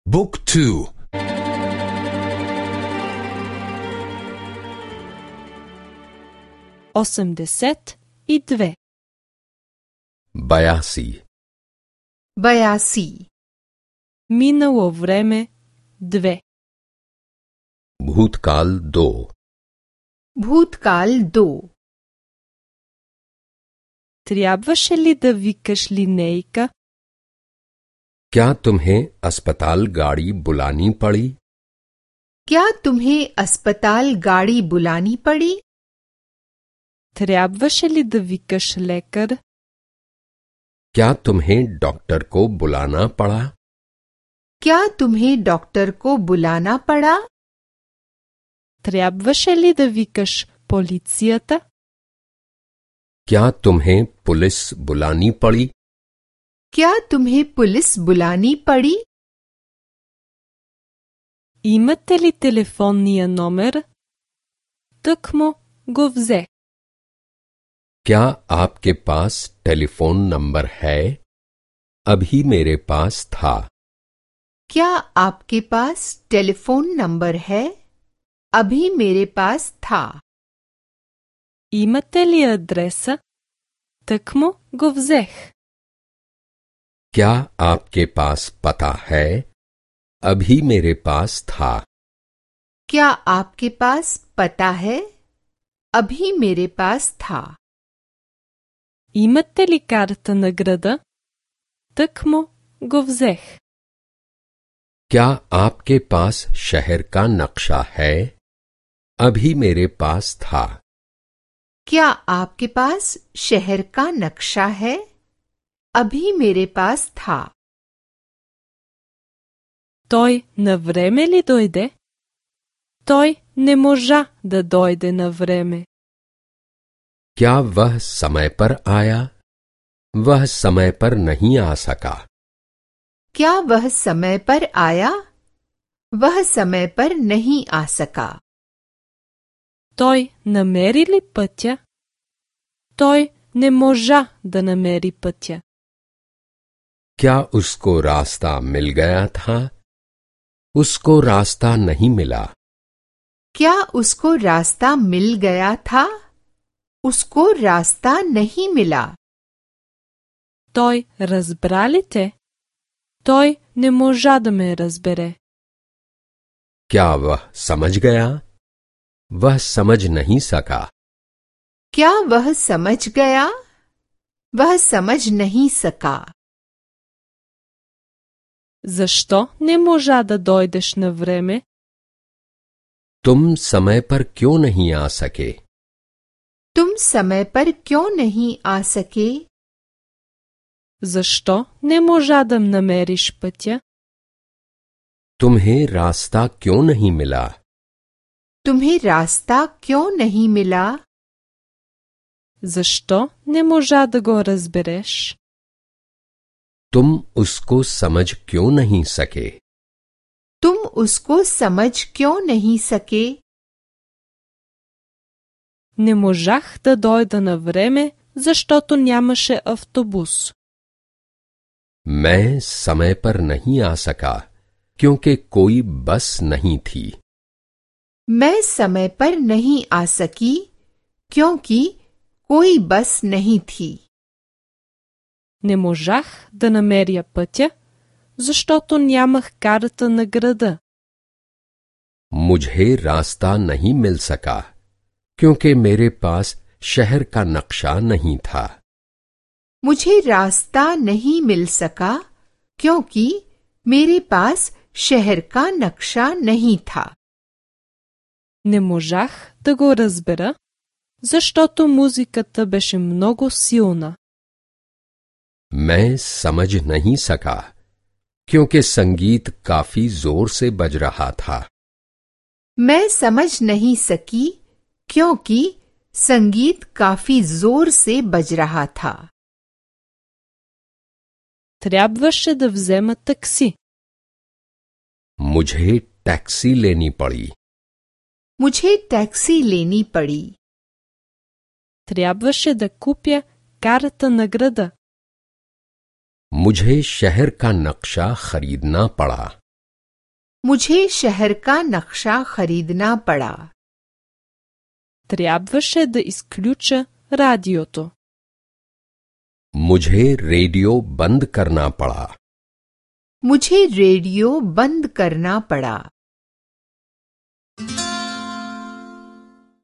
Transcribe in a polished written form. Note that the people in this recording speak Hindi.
Book 2. 82. 82. 82. Минало време 2. भूतकाल 2. भूतकाल 2. Трябваше ли да викаш линейка? क्या तुम्हें अस्पताल गाड़ी बुलानी पड़ी? क्या तुम्हें अस्पताल गाड़ी बुलानी पड़ी? Трябваше ли да викаш лекар? क्या तुम्हें डॉक्टर को बुलाना पड़ा? क्या तुम्हें डॉक्टर को बुलाना पड़ा? Трябваше ли да викаш полицията? क्या तुम्हें पुलिस बुलानी पड़ी? क्या तुम्हें पुलिस बुलानी पड़ी? Имате ли телефонния номер? Тъкмо го взе. क्या आपके पास टेलीफोन नंबर है? अभी मेरे पास था। क्या आपके पास टेलीफोन नंबर है? अभी मेरे पास था। Имате ли адреса? Тъкмо го взех. क्या आपके पास पता है? अभी मेरे पास था। क्या आपके पास पता है? अभी मेरे पास था। Имате ли карта на града? Тъкмо го взех. क्या आपके पास शहर का नक्शा है? अभी मेरे पास था। क्या आपके पास शहर का नक्शा है? अभी मेरे पास था। Той на време ли дойде? Той не можа да дойде на време. क्या वह समय पर आया? वह समय पर नहीं आ सका। क्या वह समय पर आया? वह समय पर नहीं आ सका। Той намери ли пътя? Той не можа да намери пътя. क्या उसको रास्ता मिल गया था? उसको रास्ता नहीं मिला। क्या उसको रास्ता मिल गया था? उसको रास्ता नहीं मिला। Той разбра ли те? Той не можа да ме разбере. क्या वह समझ गया? वह समझ नहीं सका। क्या वह समझ गया? वह समझ नहीं सका। Защо не можа да дойдеш на време? तुम समय पर क्यों नहीं आ सके? तुम समय पर क्यों नहीं आ सके? Защо не можа да намериш пътя? तुम्हें रास्ता क्यों नहीं मिला? तुम्हें रास्ता क्यों नहीं मिला? Защо не можа да го разбереш? तुम उसको समझ क्यों नहीं सके? तुम उसको समझ क्यों नहीं सके? Не можах да дойда на време, защото нямаше автобус. मैं समय पर नहीं आ सका क्योंकि कोई बस नहीं थी। मैं समय पर नहीं आ सकी क्योंकि कोई बस नहीं थी। Не можах да намеря пътя, защото нямах карта на града. मुझे रास्ता नहीं मिल सका क्योंकि मेरे पास शहर का नक्शा नहीं था। मुझे रास्ता नहीं मिल सका क्योंकि मेरे पास शहर का नक्शा नहीं था। Не можах да го разбера, защото музиката беше много силна. मैं समझ नहीं सका क्योंकि संगीत काफी जोर से बज रहा था। मैं समझ नहीं सकी क्योंकि संगीत काफी जोर से बज रहा था। Трябваше да взема такси. मुझे टैक्सी लेनी पड़ी। मुझे टैक्सी लेनी पड़ी। Трябваше да купя карта на града. मुझे शहर का नक्शा खरीदना पड़ा। मुझे शहर का नक्शा खरीदना पड़ा। Трябваше да изключа радиото. मुझे रेडियो बंद करना पड़ा। मुझे रेडियो बंद करना पड़ा।